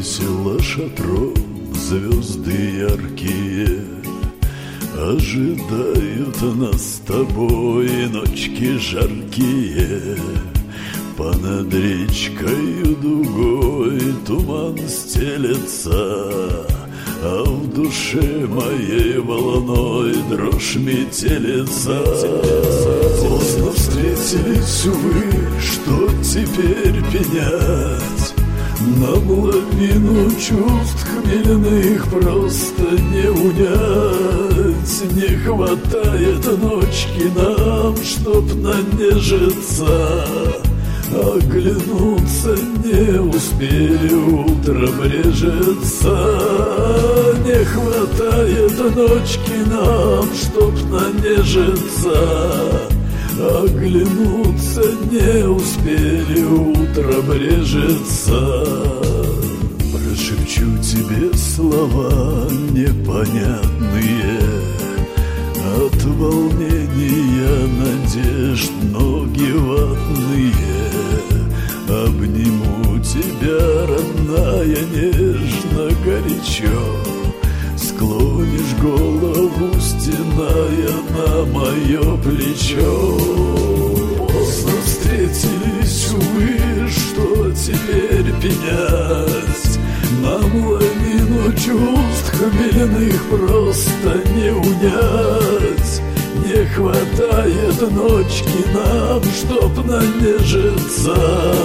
Развесила шатром звезды яркие, ожидают нас с тобой ночки жаркие. Понад речкою дугой туман стелется, а в душе моей волной дрожь метелится. Поздно встретились, увы, что теперь пенять? Нам лавину чувств хмельных просто не унять. Не хватает ночки нам, чтоб нанежиться. Оглянуться не успели, утром режется. Не хватает ночки нам, чтоб нанежиться. Оглянуться не успели, утром режется. Прошепчу тебе слова непонятные, от волнения надежд ноги ватные. Обниму тебя, родная, нежно, горячо. Склонишь голову, стеная на мое плечо. Поздно встретились, увы, что теперь пенять? Нам лавину чувств хмельных просто не унять. Не хватает ночки нам, чтоб нанежиться.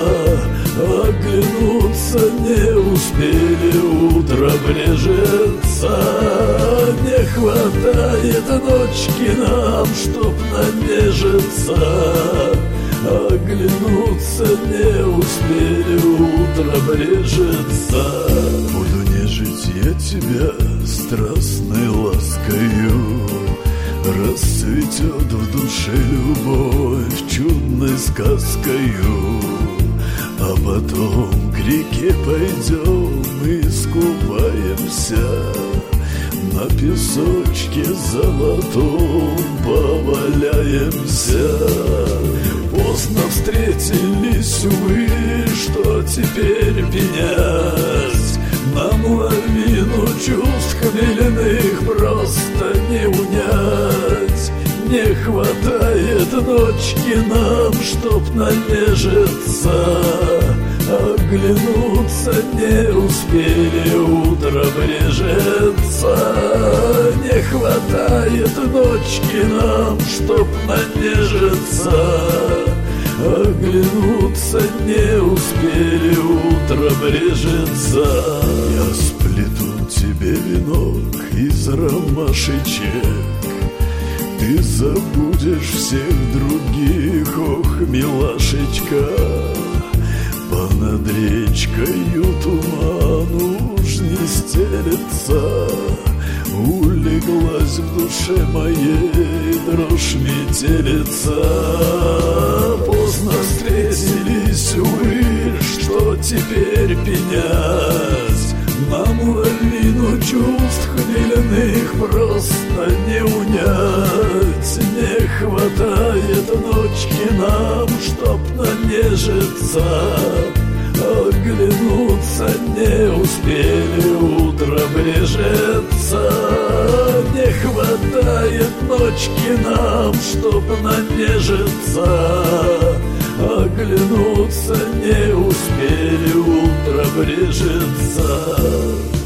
Оглянуться не успели, утром режется. Не хватает ночки нам, чтоб нанежиться. Оглянуться не успели, утром режется. Буду нежить я тебя страстной ласкою. Расцветет в душе любовь чудной сказкою. А потом к реке пойдем и искупаемся. На песочке золотом поваляемся. Поздно встретились, увы, что теперь пенять? Нам лавину чувств хмельных просто не унять. Не хватает ночки нам, чтоб нанежиться. Оглянуться не успели, утром режется. Не хватает ночки нам, чтоб нанежиться. Оглянуться не успели, утром режется. Я сплету тебе венок из ромашечек. Ты забудешь всех других, ох, милашечка. Понад речкою туман уж не стелется. Улеглась в душе моей дрожь метелится. Поздно встретились, увы, что теперь пенять? Нам лавину чувств хмельных просто не унять. Не хватает ночки нам, чтоб нанежиться. Оглянуться не успели, утром режется. Не хватает ночки нам, чтоб нанежиться. Оглянуться не успели, утром режется.